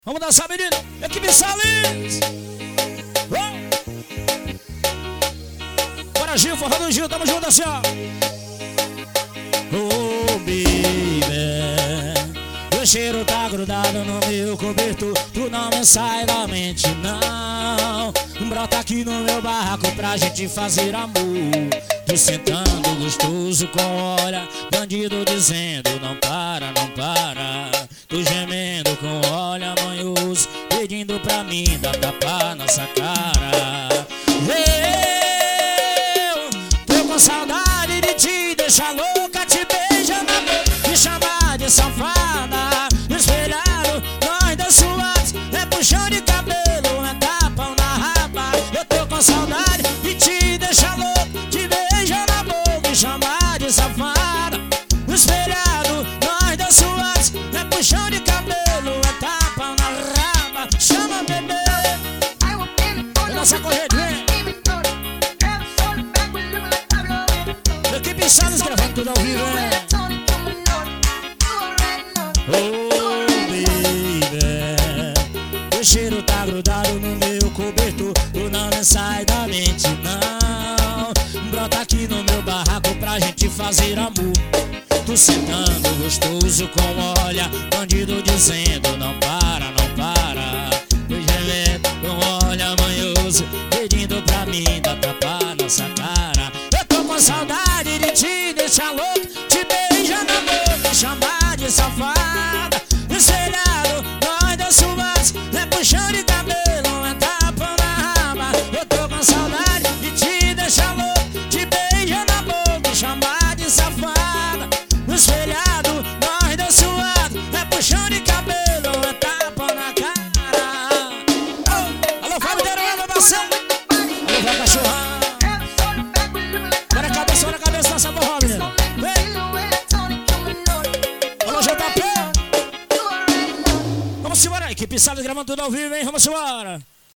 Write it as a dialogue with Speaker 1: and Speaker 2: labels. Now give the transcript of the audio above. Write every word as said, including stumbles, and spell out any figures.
Speaker 1: Vamos dançar, menino. Equipe Salles. Oh. Bora, Gil, forró do Gil. Tamo junto assim, ó. Oh, baby, o cheiro tá grudado no meu cobertor. Tu não me sai da mente, não. Brota aqui no meu barraco pra gente fazer amor. Tu sentando gostoso com olha, bandido dizendo não para, não para. Tu gemendo com olha manhoso, pedindo pra mim dar tapa nessa cara. Eu tô com saudade de te deixar louca, te beijar na boca, me chamar de safada. Espelhado, nós das suas, é puxão de cabelo, é tapa na raba. Eu tô com saudade de te deixar louca, te beijar na boca, me chamar de safada. Espelhado, nós das suas, é puxão de cabelo, é tapa na raba. Chama, bebê, vou dançar corredinha. Equipe Salles gravando tudo ao vivo, né? Oh, baby, o cheiro tá grudado no meu cobertor. Tu não me sai da mente, não. Brota aqui no meu barraco pra gente fazer amor. Tu sentando gostoso com olha, bandido dizendo não para, não para. Tu gemendo com olha manhoso, pedindo pra mim dar tapa nessa cara. Eu tô com saudade de te deixar louco, te beijar na boca, chamar de safada. Espelhado, nós das suas, é puxão de cabelo, é tapa na raba. Eu tô com saudade de te deixar louco, te beijar na boca, chamar de safada. Espelhado, nós das suas, é puxão de cabelo, é tapa na cara. Oh, alô, Fábio Deruelo, nação. Alô, vai cachorrão. Bora a cabeça, bora a cabeça, dança pro Robin. Alô, J P. Vamos embora, equipe Salles gravando tudo ao vivo, hein? Vamos embora.